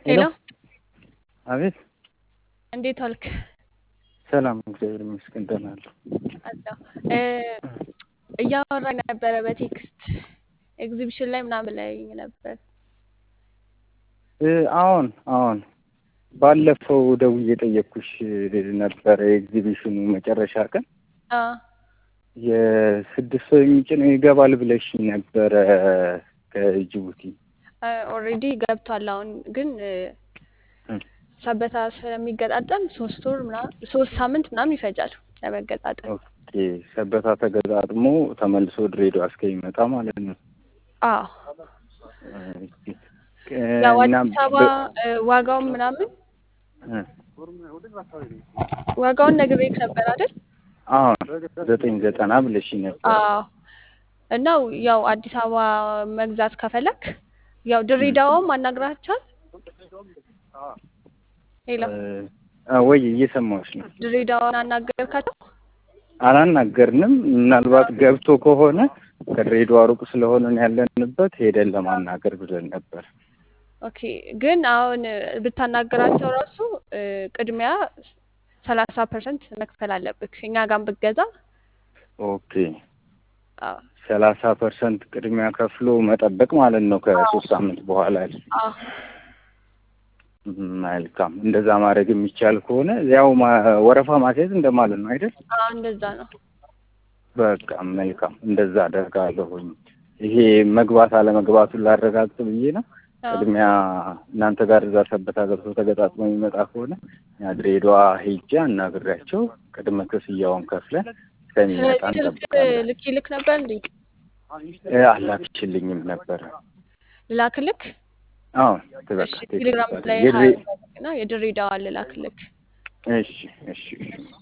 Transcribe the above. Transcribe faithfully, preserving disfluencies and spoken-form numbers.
ሄሎ ሄሎ አቤት እንዴት ዋልክ? ሰላም እግዚአብሔር ይመስገን ደህና ነኝ። አለሁ እ እያወራን ነበረ በቴክስት ኤግዚቢሽን ላይ ምናምን ብለኸኝ ነበር። እ አዎን አዎን ባለፈው ደውዬ ጠየቅኩሽ ነበረ የኤግዚቢሽኑ መጨረሻ ቀን አ የስድስት ሰው የሚጭን ይገባል ብለሽ ነበረ ከጅቡቲ። ኦልሬዲ ገብቷል። አሁን ግን እ ሰበታ ስለሚገጣጠም ሶስት ወር ምናምን ሶስት ሳምንት ምናምን ይፈጃል ለመገጣጠም። ኦኬ ሰበታ ተገጣጥሞ ተመልሶ ድሬዳዋ እስከሚመጣ ማለት ነው። አዎ እ ያው እና አዲስ አበባ እ ዋጋውን ምናምን ዋጋውን ነግሬክ ነበር አይደል? አዎ ዘጠኝ ዘጠና ብለሽ ነበር። አዎ እና ያው አዲስ አበባ መግዛት ከፈለክ ያው ድሬዳዋም አናግራቻል። ሄሎ እ ወይ እየሰማሁሽ ነው። ድሬዳዋን አናገርካቸው? አላናገርንም። ምናልባት ገብቶ ከሆነ ከድሬዳዋ ሩቅ ስለሆነ ያለንበት ሄደን ለማናገር ብለን ነበር። ኦኬ ግን አሁን ብታናገራቸው ራሱ እ ቅድሚያ ሰላሳ ፐርሰንት መክፈል አለብክ እኛ ጋር ብትገዛ። ኦኬ አዎ ሰላሳ ፐርሰንት ቅድሚያ ከፍሎ መጠበቅ ማለት ነው ከሶስት ሳምንት በኋላ። አዎ መልካም እንደዛ ማድረግ የሚቻል ከሆነ ያው ወረፋ ማስያዝ እንደማለት ነው አይደል? አዎ እንደዛ ነው። በቃ መልካም እንደዛ አደርጋለሁኝ። ይሄ መግባት አለመግባቱን ላረጋግጥ ብዬ ነው። ቅድሚያ እናንተ ጋር እዛ ሰበታ ገብቶ ተገጣጥሞ የሚመጣ ከሆነ ያ ድሬዳዋ ሄጄ አናግሬያቸው ቅድመ ክፍያውን ከፍለን እስከሚመጣ እንጠብቃለን። ልክ ይልክ ነበር እንዴ? እ አላክሽልኝም ነበር። ልላክልክ? አዎ እሺ ተበቃ ቴሌግራም ላይ የድሬ ሀይና የድሬዳዋ ልላክልክ። እሺ እሺ